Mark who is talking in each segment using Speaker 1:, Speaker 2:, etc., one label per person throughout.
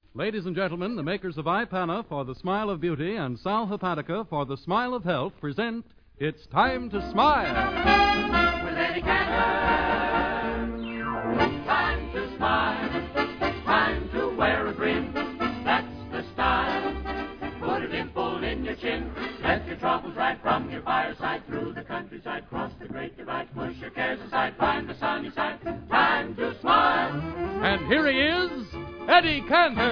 Speaker 1: Ladies and gentlemen, the makers of Ipana for the Smile of Beauty and Sal Hepatica for the Smile of Health present It's Time to Smile.
Speaker 2: With Eddie Cantor. Time to smile. Time to wear a grin. That's the style. Put a dimple in your chin. Let your troubles right from your fireside. Through the countryside, cross the great divide. Push your cares aside, find the sunny side. Time to smile.
Speaker 1: And here he is, Eddie Cantor.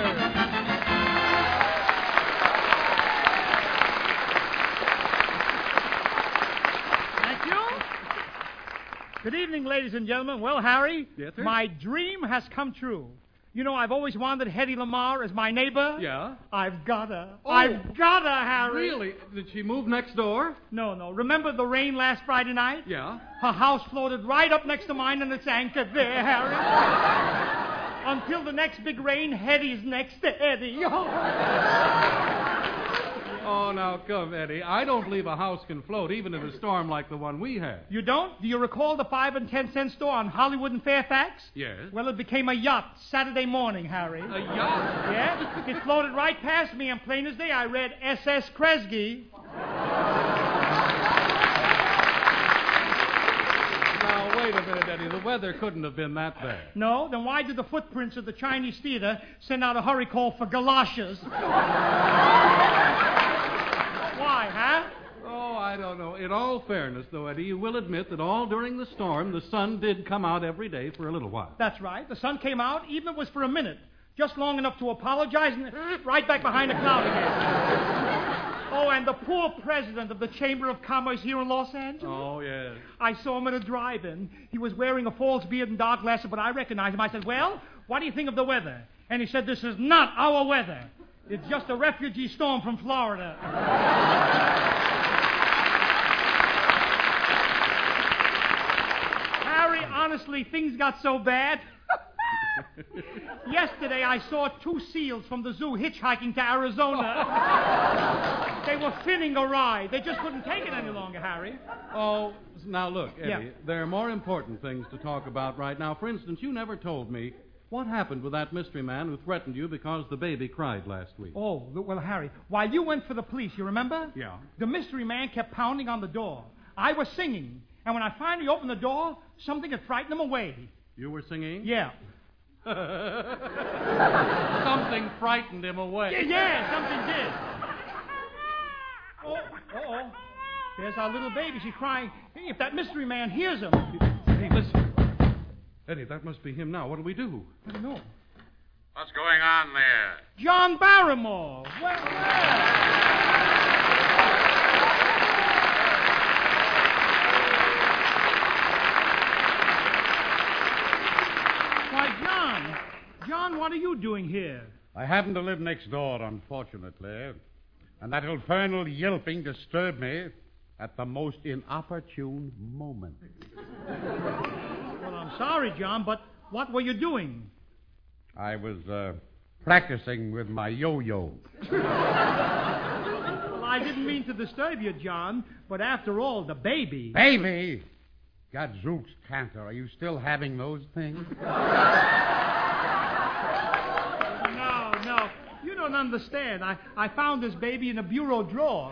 Speaker 3: Thank you. Good evening, ladies and gentlemen. Well, Harry,
Speaker 1: Yes, sir?
Speaker 3: my dream has come true. You know, I've always wanted Hedy Lamarr as my neighbor.
Speaker 1: Yeah?
Speaker 3: I've got her.
Speaker 1: Oh.
Speaker 3: I've got her, Harry.
Speaker 1: Really? Did she move next door?
Speaker 3: No. Remember the rain last Friday night?
Speaker 1: Yeah.
Speaker 3: Her house floated right up next to mine, and it's anchored there, Harry. Until the next big rain, Hetty's next to Eddie.
Speaker 1: Oh, now come, Eddie. I don't believe a house can float, even in a storm like the one we had.
Speaker 3: You don't? Do you recall the 5 and 10 cent store on Hollywood and Fairfax?
Speaker 1: Yes.
Speaker 3: Well, it became a yacht Saturday morning, Harry.
Speaker 1: A yacht?
Speaker 3: Yeah? It floated right past me, and plain as day, I read S.S. Kresge.
Speaker 1: Now, wait a minute, Eddie. The weather couldn't have been that bad.
Speaker 3: No? Then why did the footprints of the Chinese theater send out a hurry call for galoshes? Why, huh?
Speaker 1: Oh, I don't know. In all fairness, though, Eddie, you will admit that all during the storm, the sun did come out every day for a little while.
Speaker 3: That's right. The sun came out, even if it was for a minute. Just long enough to apologize and right back behind the cloud again. Oh, and the poor president of the Chamber of Commerce here in Los Angeles.
Speaker 1: Oh, yes.
Speaker 3: I saw him in a drive-in. He was wearing a false beard and dark glasses, but I recognized him. I said, well, what do you think of the weather? And he said, this is not our weather. It's just a refugee storm from Florida. Harry, honestly, things got so bad. Yesterday, I saw 2 seals from the zoo hitchhiking to Arizona. They were finning a ride. They just couldn't take it any longer, Harry.
Speaker 1: Oh, now look, Eddie,
Speaker 3: Yeah.
Speaker 1: there are more important things to talk about right now. For instance, you never told me what happened with that mystery man who threatened you because the baby cried last week.
Speaker 3: Oh, well, Harry, while you went for the police, you remember?
Speaker 1: Yeah.
Speaker 3: The mystery man kept pounding on the door. I was singing, and when I finally opened the door, something had frightened him away.
Speaker 1: You were singing?
Speaker 3: Yeah.
Speaker 1: Something frightened him away.
Speaker 3: Yeah, something did. Oh. There's our little baby. She's crying. Hey, if that mystery man hears him.
Speaker 1: Hey, listen. Eddie, that must be him now. What'll we do?
Speaker 3: I don't know.
Speaker 4: What's going on there?
Speaker 3: John Barrymore. Well. Why, John, what are you doing here?
Speaker 4: I happen to live next door, unfortunately. And that infernal yelping disturbed me at the most inopportune moment.
Speaker 3: Well, I'm sorry, John, but what were you doing?
Speaker 4: I was practicing with my yo-yo.
Speaker 3: Well, I didn't mean to disturb you, John, but after all, the baby...
Speaker 4: Baby! Gadzooks, Cantor, are you still having those things?
Speaker 3: No. You don't understand. I found this baby in a bureau drawer.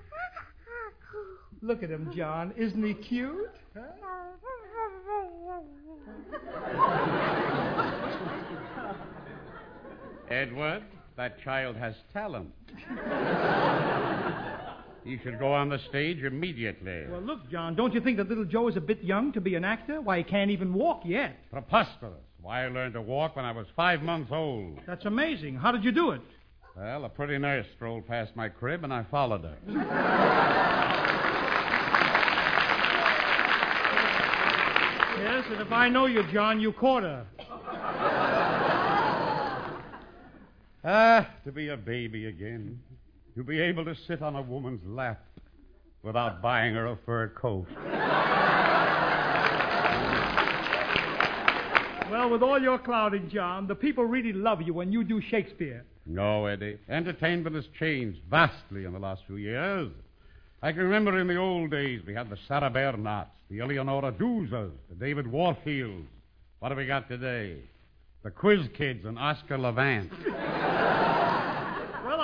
Speaker 3: Look at him, John. Isn't he cute? Huh?
Speaker 4: Edward, that child has talent. He should go on the stage immediately.
Speaker 3: Well, look, John, don't you think that little Joe is a bit young to be an actor? Why, he can't even walk yet.
Speaker 4: Preposterous. Why, I learned to walk when I was 5 months old.
Speaker 3: That's amazing. How did you do it?
Speaker 4: Well, a pretty nurse strolled past my crib, and I followed her.
Speaker 3: Yes, and if I know you, John, you caught her.
Speaker 4: To be a baby again. To be able to sit on a woman's lap without buying her a fur coat.
Speaker 3: Well, with all your clouding, John, the people really love you when you do Shakespeare.
Speaker 4: No, Eddie. Entertainment has changed vastly in the last few years. I can remember in the old days we had the Sarah Bernhards, the Eleonora Duzas, the David Warfields. What have we got today? The Quiz Kids and Oscar Levant.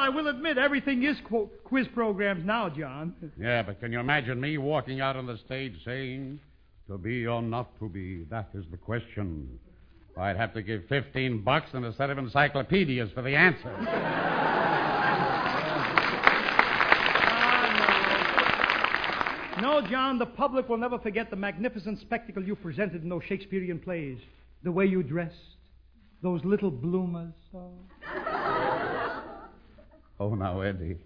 Speaker 3: I will admit everything is quiz programs now, John.
Speaker 4: Yeah, but can you imagine me walking out on the stage saying, to be or not to be, that is the question. I'd have to give $15 and a set of encyclopedias for the answer.
Speaker 3: No, John, the public will never forget the magnificent spectacle you presented in those Shakespearean plays. The way you dressed, those little bloomers.
Speaker 4: Oh, now, Eddie.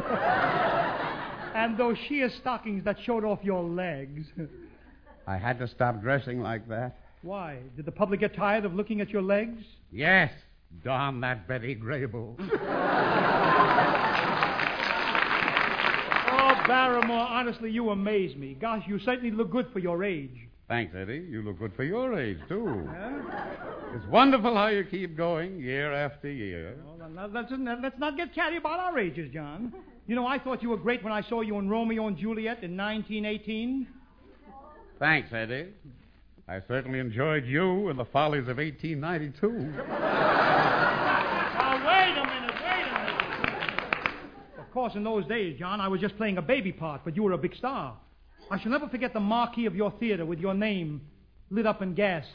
Speaker 3: And those sheer stockings that showed off your legs.
Speaker 4: I had to stop dressing like that.
Speaker 3: Why? Did the public get tired of looking at your legs?
Speaker 4: Yes, darn that Betty Grable.
Speaker 3: Oh, Barrymore, honestly, you amaze me. Gosh, you certainly look good for your age.
Speaker 4: Thanks, Eddie. You look good for your age, too.
Speaker 3: Huh?
Speaker 4: It's wonderful how you keep going year after year.
Speaker 3: Well, let's not get catty about our ages, John. You know, I thought you were great when I saw you in Romeo and Juliet in 1918.
Speaker 4: Thanks, Eddie. I certainly enjoyed you in the follies of 1892.
Speaker 3: Now, wait a minute. Of course, in those days, John, I was just playing a baby part, but you were a big star. I shall never forget the marquee of your theater with your name lit up in gas.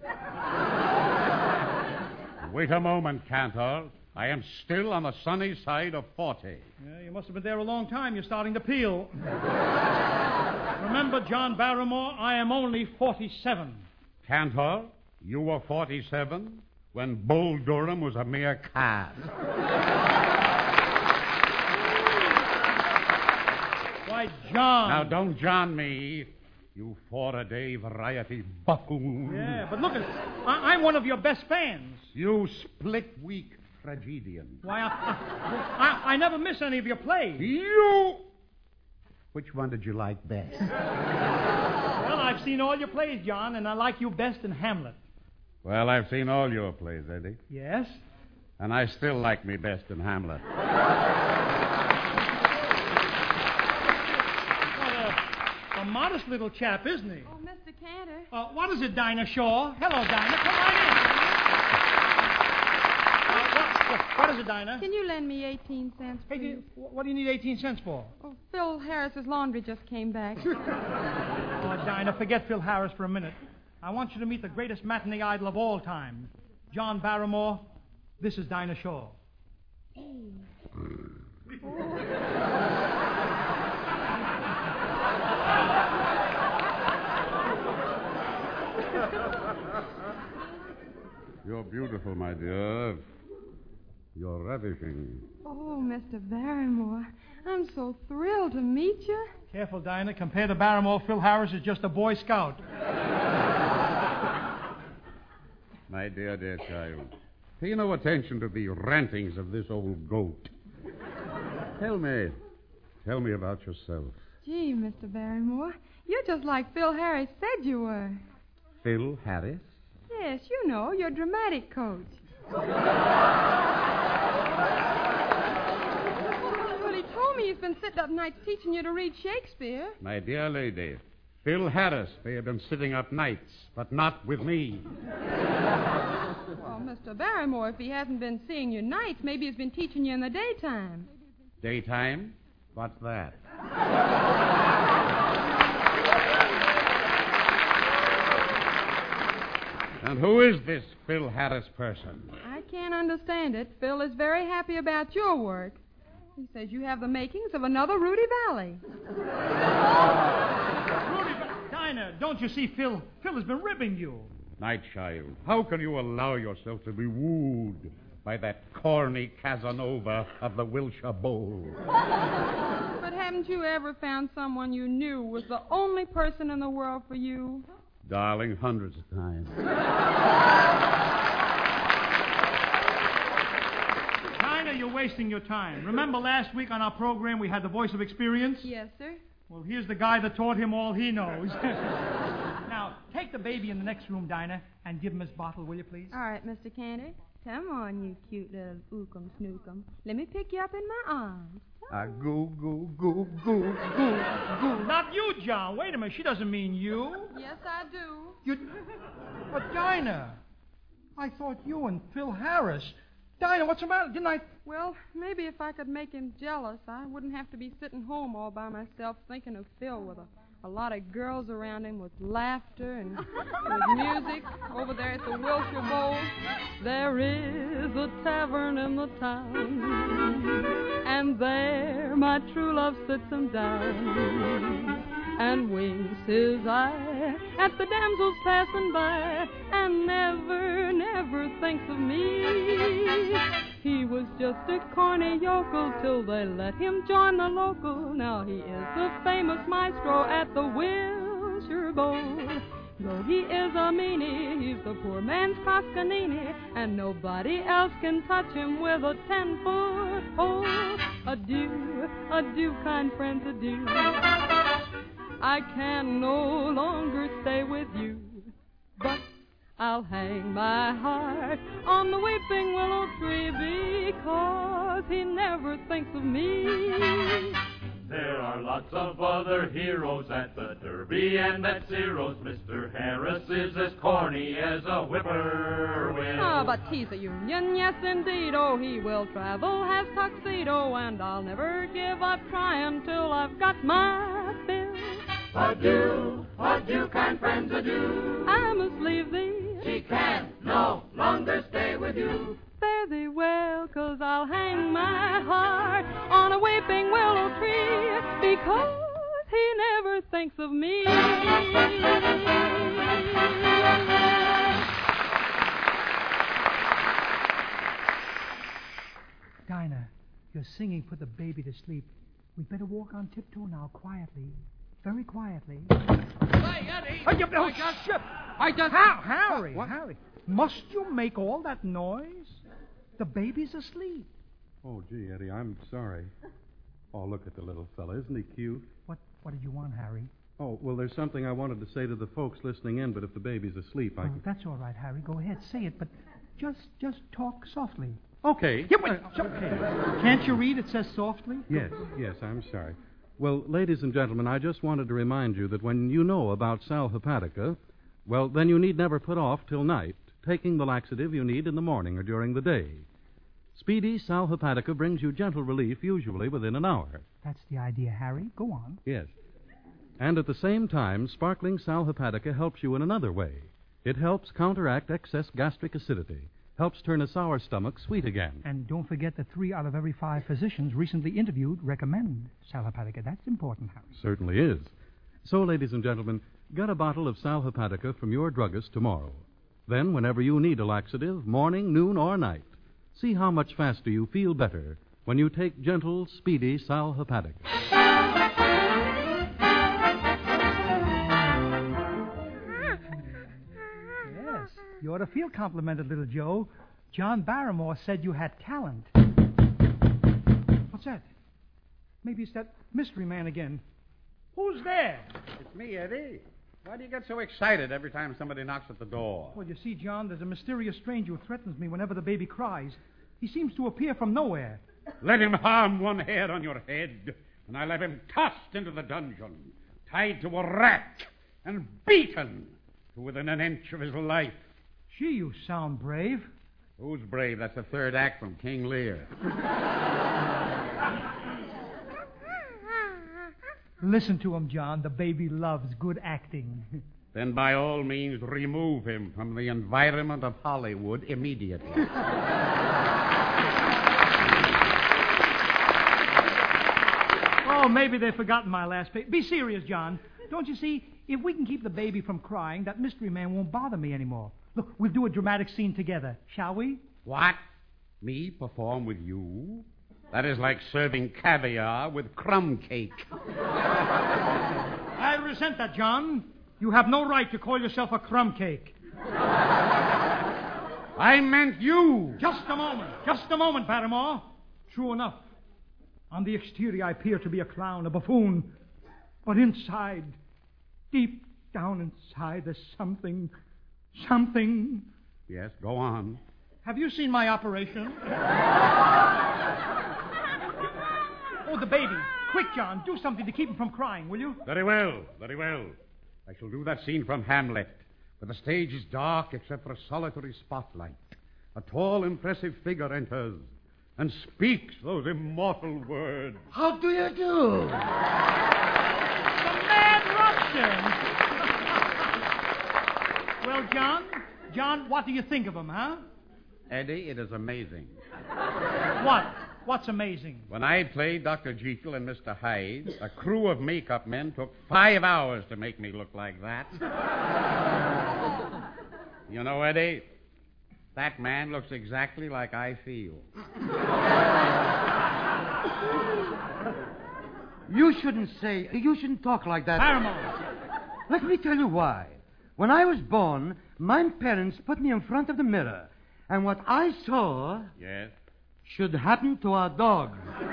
Speaker 4: Wait a moment, Cantor. I am still on the sunny side of 40.
Speaker 3: Yeah, you must have been there a long time. You're starting to peel. Remember, John Barrymore, I am only 47.
Speaker 4: Cantor, you were 47 when Bull Durham was a mere calf.
Speaker 3: Why, John.
Speaker 4: Now, don't John me, you four-a-day variety buffoon.
Speaker 3: Yeah, but look, I'm one of your best fans.
Speaker 4: You split-week tragedian.
Speaker 3: Why, I never miss any of your plays.
Speaker 4: You! Which one did you like best?
Speaker 3: Well, I've seen all your plays, John, and I like you best in Hamlet.
Speaker 4: Well, I've seen all your plays, Eddie.
Speaker 3: Yes?
Speaker 4: And I still like me best in Hamlet.
Speaker 3: A modest little chap, isn't he?
Speaker 5: Oh, Mr. Cantor.
Speaker 3: What is it, Dinah Shaw? Hello, Dinah. Come right in. What is it, Dinah?
Speaker 5: Can you lend me 18 cents, please?
Speaker 3: Hey, what do you need 18 cents for?
Speaker 5: Oh, Phil Harris's laundry just came back.
Speaker 3: Oh, Dinah, forget Phil Harris for a minute. I want you to meet the greatest matinee idol of all time, John Barrymore. This is Dinah Shaw.
Speaker 4: You're beautiful, my dear. You're ravishing.
Speaker 5: Oh, Mr. Barrymore, I'm so thrilled to meet you.
Speaker 3: Careful, Dinah. Compared to Barrymore, Phil Harris is just a Boy Scout.
Speaker 4: My dear child, pay no attention to the rantings of this old goat. Tell me about yourself.
Speaker 5: Gee, Mr. Barrymore, you're just like Phil Harris said you were.
Speaker 4: Phil Harris?
Speaker 5: Yes, you know, your dramatic coach. Well, he told me he's been sitting up nights teaching you to read Shakespeare.
Speaker 4: My dear lady, Phil Harris may have been sitting up nights, but not with me.
Speaker 5: Well, Mr. Barrymore, if he hasn't been seeing you nights, maybe he's been teaching you in the daytime.
Speaker 4: Daytime? What's that? And who is this Phil Harris person?
Speaker 5: I can't understand it. Phil is very happy about your work. He says you have the makings of another Rudy Valley.
Speaker 3: Dinah, don't you see Phil has been ribbing you?
Speaker 4: Night child, how can you allow yourself to be wooed by that corny Casanova of the Wilshire Bowl?
Speaker 5: But haven't you ever found someone you knew was the only person in the world for you?
Speaker 4: Darling, hundreds of times.
Speaker 3: Dinah, you're wasting your time. Remember last week on our program we had the voice of experience?
Speaker 5: Yes, sir.
Speaker 3: Well, here's the guy that taught him all he knows. Now, take the baby in the next room, Dinah, and give him his bottle, will you, please?
Speaker 5: All right, Mr. Cantor. Come on, you cute little ookum snookum. Let me pick you up in my arms.
Speaker 4: Goo, goo, goo, goo, goo, goo.
Speaker 3: Not you, John. Wait a minute. She doesn't mean you.
Speaker 5: Yes, I do.
Speaker 3: But, Dinah, I thought you and Phil Harris... Dinah, what's the matter? Didn't I...
Speaker 5: Well, maybe if I could make him jealous, I wouldn't have to be sitting home all by myself thinking of Phil with a lot of girls around him with laughter and with music over there at the Wilshire Bowl. There is a tavern in the town, and there my true love sits him down and winks his eye at the damsels passing by and never, never thinks of me. He was just a corny yokel till they let him join the local. Now he is the famous maestro at the Wilshire Bowl. Though he is a meanie, he's the poor man's Toscanini, and nobody else can touch him with a 10-foot pole. Adieu, adieu, kind friends, adieu. I can no longer stay with you, but I'll hang my heart on the weeping willow tree because he never thinks of me.
Speaker 2: There are lots of other heroes at the Derby and at Ciro's. Mr. Harris is as corny as a whippoorwill.
Speaker 5: Ah, but he's a union, yes indeed. Oh, he will travel, has tuxedo, and I'll never give up trying till I've got my fill.
Speaker 2: Adieu, adieu, kind friends, adieu.
Speaker 5: I must leave thee.
Speaker 2: She can no longer stay with you.
Speaker 5: Fare thee well, 'cause I'll hang my heart on a weeping willow tree because he never thinks of me.
Speaker 3: Dinah, your singing put the baby to sleep. We'd better walk on tiptoe now, quietly. Very quietly.
Speaker 4: Hey, Eddie!
Speaker 3: Harry, Harry. Must you make all that noise? The baby's asleep.
Speaker 1: Oh, gee, Eddie, I'm sorry. Oh, look at the little fella. Isn't he cute?
Speaker 3: What did you want, Harry?
Speaker 1: Oh, well, there's something I wanted to say to the folks listening in, but if the baby's asleep, I can...
Speaker 3: That's all right, Harry. Go ahead, say it, but just talk softly.
Speaker 1: Okay.
Speaker 3: Yeah, wait. Can't you read? It says softly.
Speaker 1: Yes, I'm sorry. Well, ladies and gentlemen, I just wanted to remind you that when you know about Sal Hepatica, well, then you need never put off till night, taking the laxative you need in the morning or during the day. Speedy Sal Hepatica brings you gentle relief, usually within an hour.
Speaker 3: That's the idea, Harry. Go on.
Speaker 1: Yes. And at the same time, sparkling Sal Hepatica helps you in another way. It helps counteract excess gastric acidity, helps turn a sour stomach sweet again.
Speaker 3: And don't forget that 3 out of every 5 physicians recently interviewed recommend Sal Hepatica. That's important, Harry.
Speaker 1: Certainly is. So, ladies and gentlemen, get a bottle of Sal Hepatica from your druggist tomorrow. Then, whenever you need a laxative, morning, noon, or night, see how much faster you feel better when you take gentle, speedy Sal Hepatica.
Speaker 3: Yes, you ought to feel complimented, little Joe. John Barrymore said you had talent. What's that? Maybe it's that mystery man again. Who's there?
Speaker 4: It's me, Eddie. Why do you get so excited every time somebody knocks at the door?
Speaker 3: Well, you see, John, there's a mysterious stranger who threatens me whenever the baby cries. He seems to appear from nowhere.
Speaker 4: Let him harm one hair on your head, and I'll have him tossed into the dungeon, tied to a rack, and beaten to within an inch of his life.
Speaker 3: Gee, you sound brave.
Speaker 4: Who's brave? That's the third act from King Lear.
Speaker 3: Listen to him, John. The baby loves good acting.
Speaker 4: Then by all means remove him from the environment of Hollywood immediately.
Speaker 3: Oh, maybe they've forgotten my last page. Be serious, John. Don't you see, if we can keep the baby from crying, that mystery man won't bother me anymore. Look, we'll do a dramatic scene together, shall we?
Speaker 4: What? Me perform with you? That is like serving caviar with crumb cake.
Speaker 3: I resent that, John. You have no right to call yourself a crumb cake.
Speaker 4: I meant you.
Speaker 3: Just a moment, Barrymore. True enough. On the exterior, I appear to be a clown, a buffoon. But inside, deep down inside, there's something.
Speaker 4: Yes, go on.
Speaker 3: Have you seen my operation? Oh, the baby. Quick, John, do something to keep him from crying, will you?
Speaker 4: Very well. I shall do that scene from Hamlet, where the stage is dark except for a solitary spotlight. a tall, impressive figure enters and speaks those immortal words.
Speaker 6: How do you do?
Speaker 3: The Mad Russian! Well, John, what do you think of him, huh?
Speaker 4: Eddie, it is amazing.
Speaker 3: What? What's amazing?
Speaker 4: When I played Dr. Jekyll and Mr. Hyde, a crew of makeup men took 5 hours to make me look like that. You know, Eddie, that man looks exactly like I feel.
Speaker 6: You shouldn't talk like that.
Speaker 3: Barrymore!
Speaker 6: Let me tell you why. When I was born, my parents put me in front of the mirror, and what I saw
Speaker 4: Yes?
Speaker 6: should happen to our dog.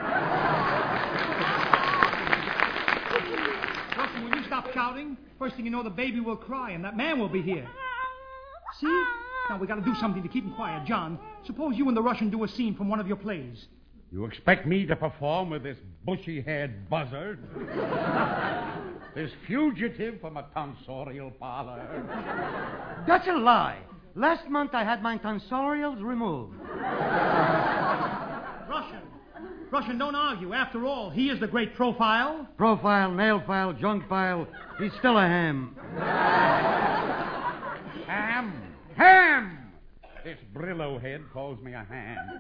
Speaker 3: Russian, will you stop shouting? First thing you know, the baby will cry, and that man will be here. See? Now, we got to do something to keep him quiet. John, suppose you and the Russian do a scene from one of your plays.
Speaker 4: You expect me to perform with this bushy-haired buzzard? This fugitive from a tonsorial parlor?
Speaker 6: That's a lie. Last month I had my tonsorials removed.
Speaker 3: Russian, don't argue. After all, he is the great profile.
Speaker 6: Profile, nail file, junk file. He's still a ham.
Speaker 4: Ham! This Brillo head calls me a ham.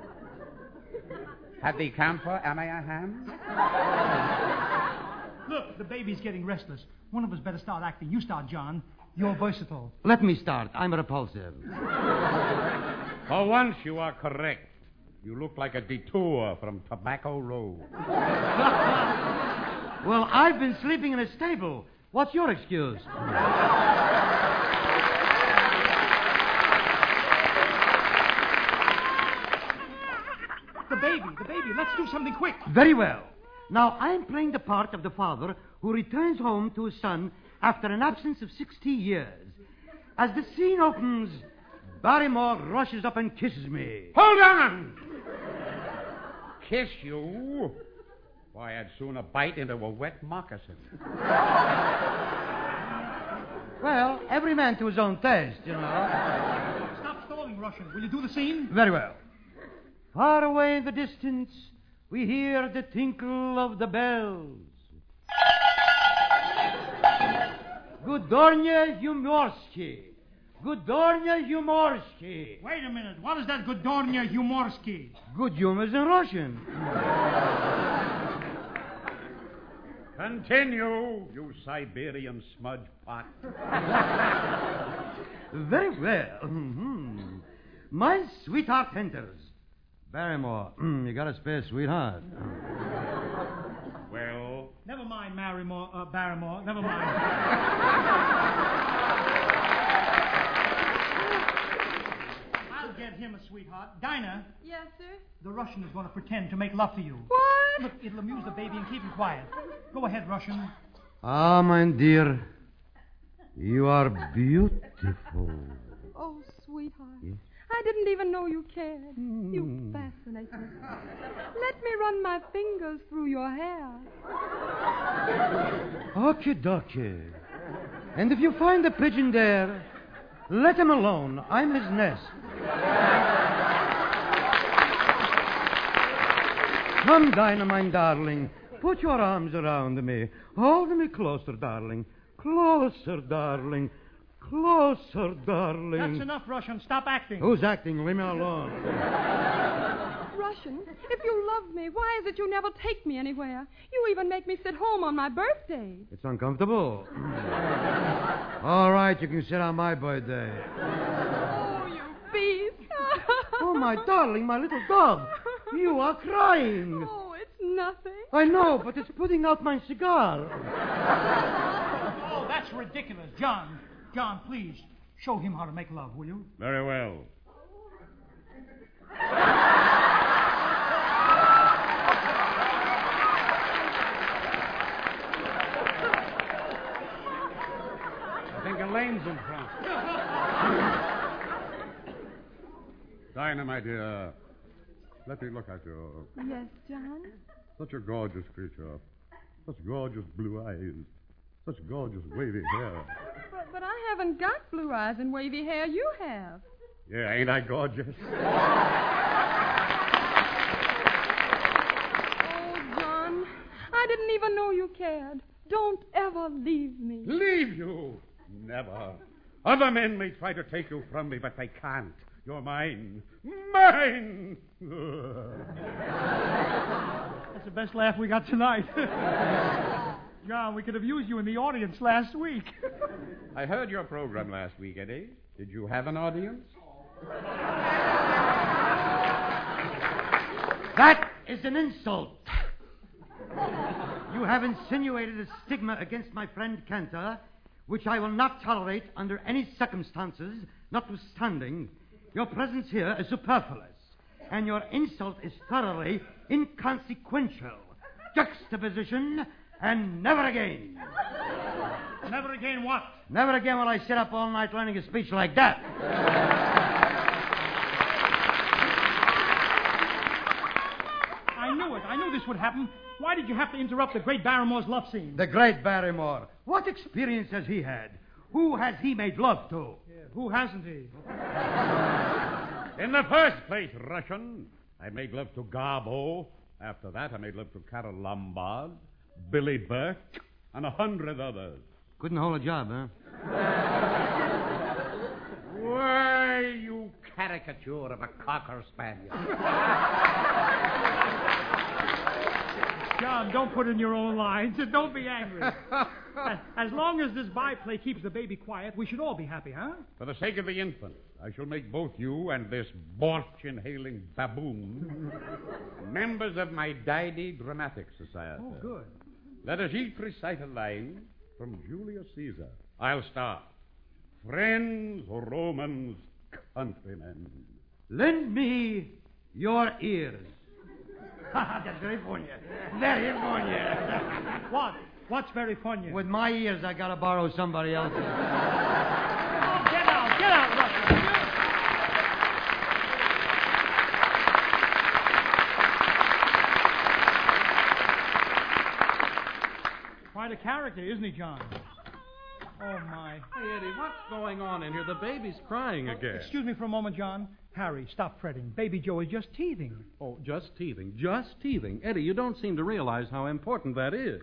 Speaker 4: At the camphor, am I a ham?
Speaker 3: Look, the baby's getting restless. One of us better start acting. You start, John. You're versatile.
Speaker 6: Let me start. I'm repulsive.
Speaker 4: For once, you are correct. You look like a detour from Tobacco Road.
Speaker 6: Well, I've been sleeping in a stable. What's your excuse?
Speaker 3: The baby. Let's do something quick.
Speaker 6: Very well. Now, I'm playing the part of the father who returns home to his son after an absence of 60 years. As the scene opens, Barrymore rushes up and kisses me.
Speaker 4: Hold on! Kiss you? Why, I'd sooner bite into a wet moccasin.
Speaker 6: Well, every man to his own taste, you know.
Speaker 3: Stop stalling, Russian. Will you do the scene?
Speaker 6: Very well. Far away in the distance, we hear the tinkle of the bells. Gudornya Humorski. Gudornya Humorski.
Speaker 3: Wait a minute. What is that Gudornya Humorski?
Speaker 6: Good humor's in Russian.
Speaker 4: Continue, you Siberian smudge pot.
Speaker 6: Very well. Mm-hmm. My sweetheart enters. Barrymore, you got a spare sweetheart.
Speaker 4: Well?
Speaker 3: Never mind, Barrymore. Never mind. I'll get him a sweetheart. Dinah,
Speaker 5: Yes, sir?
Speaker 3: the Russian is going to pretend to make love to you.
Speaker 5: What?
Speaker 3: Look, it'll amuse the baby and keep him quiet. Go ahead, Russian.
Speaker 6: Ah, my dear, you are beautiful.
Speaker 5: Oh, sweetheart.
Speaker 6: Yes?
Speaker 5: I didn't even know you cared. You fascinate me. Let me run my fingers through your hair.
Speaker 6: Okie dokie. And if you find a pigeon there, let him alone. I'm his nest. Come, Dinah, my darling. Put your arms around me. Hold me closer, darling. Closer, darling. Closer, darling.
Speaker 3: That's enough, Russian. Stop acting.
Speaker 6: Who's acting? Leave me alone.
Speaker 5: Russian, if you love me, why is it you never take me anywhere? You even make me sit home on my birthday.
Speaker 6: It's uncomfortable. All right, you can sit on my birthday.
Speaker 5: Oh, you beast.
Speaker 6: Oh, my darling, my little dove. You are crying.
Speaker 5: Oh, it's nothing.
Speaker 6: I know, but it's putting out my cigar.
Speaker 3: Oh, that's ridiculous. John, please, show him how to make love, will you?
Speaker 4: Very well. I think Elaine's in front. Dinah, my dear, let me look at you.
Speaker 5: Yes, John?
Speaker 4: Such a gorgeous creature. Such gorgeous blue eyes. Such gorgeous wavy hair.
Speaker 5: But I haven't got blue eyes and wavy hair. You have.
Speaker 4: Yeah, ain't I gorgeous?
Speaker 5: Oh, John, I didn't even know you cared. Don't ever leave me.
Speaker 4: Leave you? Never. Other men may try to take you from me, but they can't. You're mine. Mine!
Speaker 3: That's the best laugh we got tonight. John, we could have used you in the audience last week.
Speaker 4: I heard your program last week, Eddie. Did you have an audience?
Speaker 6: That is an insult. You have insinuated a stigma against my friend Cantor, which I will not tolerate under any circumstances, notwithstanding your presence here is superfluous, and your insult is thoroughly inconsequential. Juxtaposition, and never again.
Speaker 3: Never again what?
Speaker 6: Never again will I sit up all night learning a speech like that.
Speaker 3: I knew it. I knew this would happen. Why did you have to interrupt the great Barrymore's love scene?
Speaker 6: The great Barrymore. What experience has he had? Who has he made love to?
Speaker 3: Yeah, who hasn't he?
Speaker 4: In the first place, Russian, I made love to Garbo. After that, I made love to Carol Lombard, Billy Burke, and 100 others.
Speaker 6: Couldn't hold a job, huh?
Speaker 4: Why, you caricature of a cocker spaniel.
Speaker 3: John, don't put in your own lines. Don't be angry. As long as this byplay keeps the baby quiet, we should all be happy, huh?
Speaker 4: For the sake of the infant, I shall make both you and this borch-inhaling baboon members of my Didy Dramatic Society.
Speaker 3: Oh, good.
Speaker 4: Let us each recite a line from Julius Caesar. I'll start. Friends, Romans, countrymen.
Speaker 6: Lend me your ears. That's very funny. Very funny.
Speaker 3: What? What's very funny?
Speaker 6: With my ears, I gotta borrow somebody else's.
Speaker 3: Oh, get out, Russell. Quite a character, isn't he, John? Oh, my.
Speaker 1: Hey, Eddie, what's going on in here? The baby's crying again.
Speaker 3: Excuse me for a moment, John. Harry, stop fretting. Baby Joe is just teething.
Speaker 1: Oh, just teething. Just teething. Eddie, you don't seem to realize how important that is.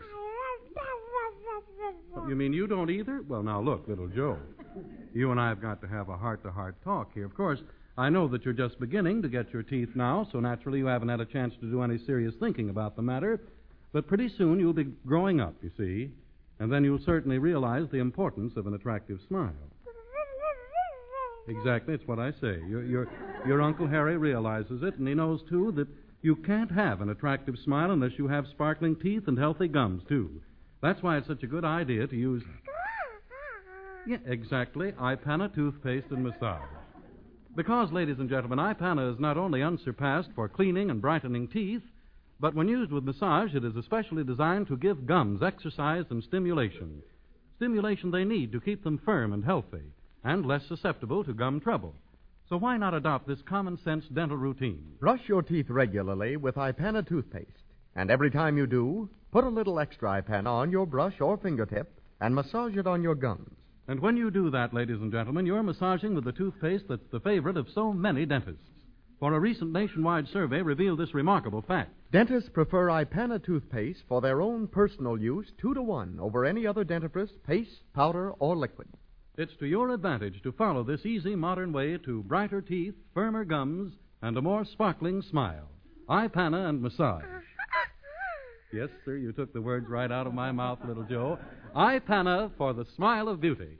Speaker 1: You mean you don't either? Well, now, look, little Joe. You and I have got to have a heart-to-heart talk here. Of course, I know that you're just beginning to get your teeth now, so naturally you haven't had a chance to do any serious thinking about the matter. But pretty soon you'll be growing up, you see, and then you'll certainly realize the importance of an attractive smile. Exactly, it's what I say. Your Uncle Harry realizes it, and he knows, too, that you can't have an attractive smile unless you have sparkling teeth and healthy gums, too. That's why it's such a good idea to use... Yeah, exactly, Ipana toothpaste and massage. Because, ladies and gentlemen, Ipana is not only unsurpassed for cleaning and brightening teeth, but when used with massage, it is especially designed to give gums exercise and stimulation. Stimulation they need to keep them firm and healthy, and less susceptible to gum trouble. So why not adopt this common-sense dental routine?
Speaker 7: Brush your teeth regularly with Ipana toothpaste. And every time you do, put a little extra Ipana on your brush or fingertip and massage it on your gums.
Speaker 1: And when you do that, ladies and gentlemen, you're massaging with the toothpaste that's the favorite of so many dentists. For a recent nationwide survey revealed this remarkable fact.
Speaker 7: Dentists prefer Ipana toothpaste for their own personal use 2-to-1 over any other dentifrice, paste, powder, or liquid.
Speaker 1: It's to your advantage to follow this easy modern way to brighter teeth, firmer gums, and a more sparkling smile. Ipana and massage. Yes, sir, you took the words right out of my mouth, little Joe. Ipana for the smile of beauty.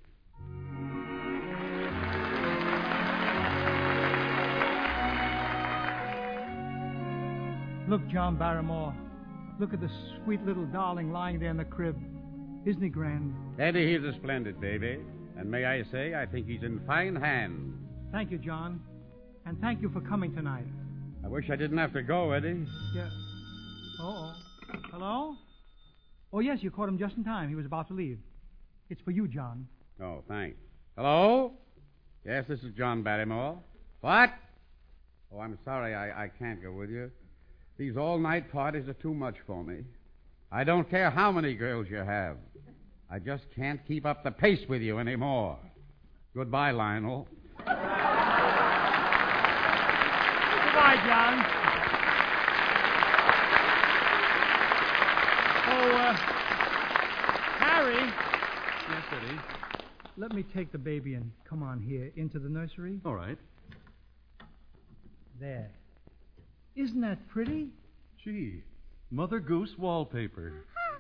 Speaker 3: Look, John Barrymore. Look at the sweet little darling lying there in the crib. Isn't he grand?
Speaker 4: Eddie, he's a splendid baby. And may I say, I think he's in fine hands.
Speaker 3: Thank you, John. And thank you for coming tonight.
Speaker 4: I wish I didn't have to go, Eddie.
Speaker 3: Yeah. Uh-oh. Hello? Oh, yes, you caught him just in time. He was about to leave. It's for you, John.
Speaker 4: Oh, thanks. Hello? Yes, this is John Barrymore. What? Oh, I'm sorry I can't go with you. These all-night parties are too much for me. I don't care how many girls you have. I just can't keep up the pace with you anymore. Goodbye, Lionel.
Speaker 3: Goodbye, John. Harry.
Speaker 1: Yes, Eddie.
Speaker 3: Let me take the baby and come on here into the nursery.
Speaker 1: All right.
Speaker 3: There. Isn't that pretty?
Speaker 1: Gee, Mother Goose wallpaper.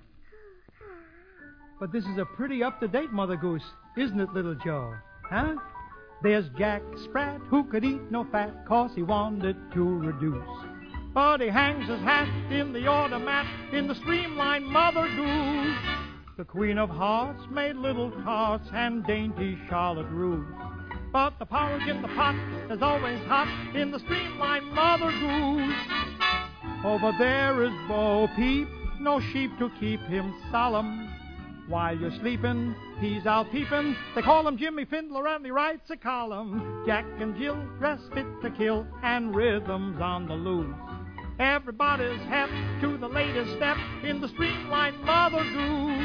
Speaker 3: But this is a pretty up-to-date Mother Goose, isn't it, little Joe? Huh? There's Jack Sprat, who could eat no fat, 'cause he wanted to reduce. But he hangs his hat in the automat in the streamlined Mother Goose. The Queen of Hearts made little tarts and dainty Charlotte Russe. But the porridge in the pot is always hot in the streamlined Mother Goose. Over there is Bo Peep, no sheep to keep him solemn. While you're sleeping, he's out peeping. They call him Jimmy Fiddler and he writes a column. Jack and Jill dress fit to kill and rhythms on the loose. Everybody's hep to the latest step in the streamlined Mother Goose.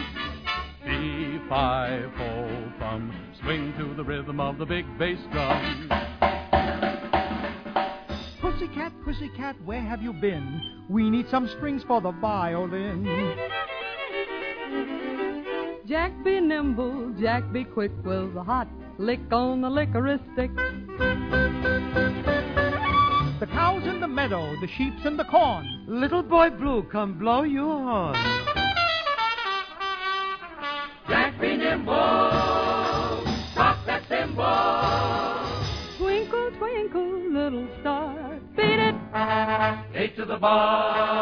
Speaker 1: Fee-fi-fo-fum, swing to the rhythm of the big bass drum.
Speaker 3: Pussycat, pussycat, where have you been? We need some strings for the violin.
Speaker 5: Jack be nimble, Jack be quick with a hot lick on the licorice stick.
Speaker 3: The cows in the meadow, the sheep's in the corn.
Speaker 6: Little boy blue, come blow your horn.
Speaker 2: Jack be nimble, rock that cymbal.
Speaker 5: Twinkle, twinkle, little star, beat it.
Speaker 2: Take to the bar.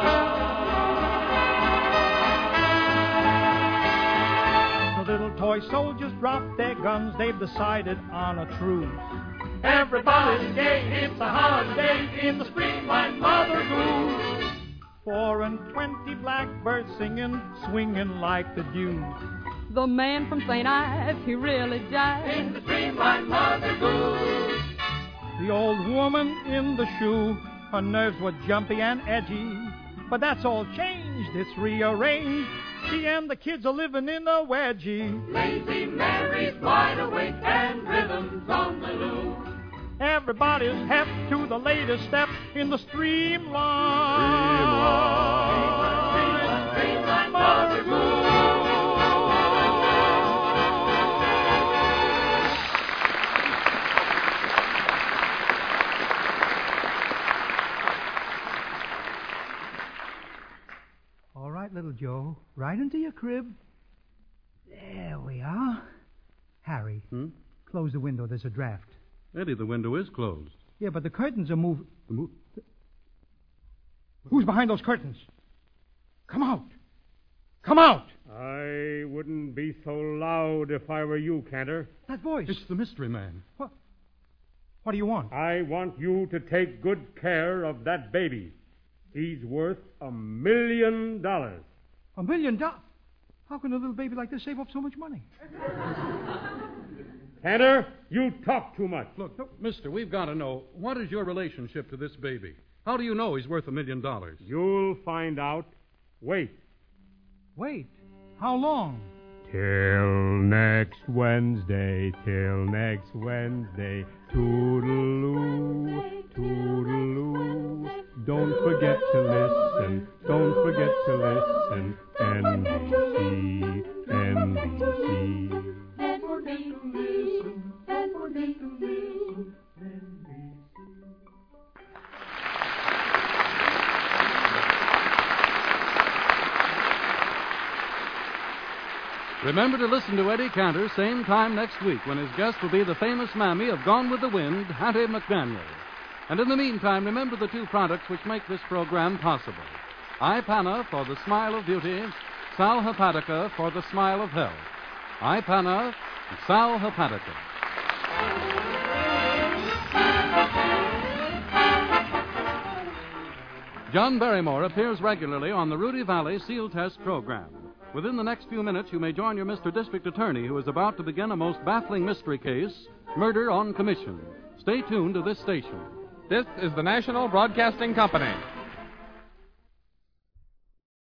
Speaker 3: The little toy soldiers dropped their guns, they've decided on a truce.
Speaker 2: Everybody's gay, it's a holiday in the streamlined Mother Goose.
Speaker 3: 4 and 20 blackbirds singing, swinging like the dew.
Speaker 5: The man from St. Ives, he really jives.
Speaker 2: In the streamlined Mother Goose.
Speaker 3: The old woman in the shoe, her nerves were jumpy and edgy. But that's all changed, it's rearranged. She and the kids are living in a wedgie.
Speaker 2: Lazy Mary's wide awake and rhythms on the loose.
Speaker 3: Everybody's hep to the latest step in the streamline.
Speaker 2: Streamlined Mother Goose.
Speaker 3: All right, little Joe, right into your crib. There we are. Harry, close the window. There's a draft.
Speaker 1: Eddie, the window is closed.
Speaker 3: Yeah, but the curtains are moved. Who's behind those curtains? Come out. Come out.
Speaker 8: I wouldn't be so loud if I were you, Cantor.
Speaker 3: That voice.
Speaker 1: It's the mystery man.
Speaker 3: What do you want?
Speaker 8: I want you to take good care of that baby. He's worth $1 million.
Speaker 3: $1 million? How can a little baby like this save up so much money?
Speaker 8: Cantor, you talk too much.
Speaker 1: Look, mister, we've got to know, what is your relationship to this baby? How do you know he's worth $1 million?
Speaker 8: You'll find out. Wait.
Speaker 3: Wait. How long?
Speaker 8: Till next Wednesday, till next Wednesday. Toodaloo, toodaloo. Don't forget to listen, don't forget to listen. NBC, NBC.
Speaker 1: Remember to listen to Eddie Cantor same time next week when his guest will be the famous mammy of Gone with the Wind, Hattie McDaniel. And in the meantime, remember the two products which make this program possible. Ipana for the smile of beauty, Sal Hepatica for the smile of health. Ipana and Sal Hepatica. John Barrymore appears regularly on the Rudy Valley Seal Test program. Within the next few minutes, you may join your Mr. District Attorney, who is about to begin a most baffling mystery case, Murder on Commission. Stay tuned to this station.
Speaker 9: This is the National Broadcasting Company.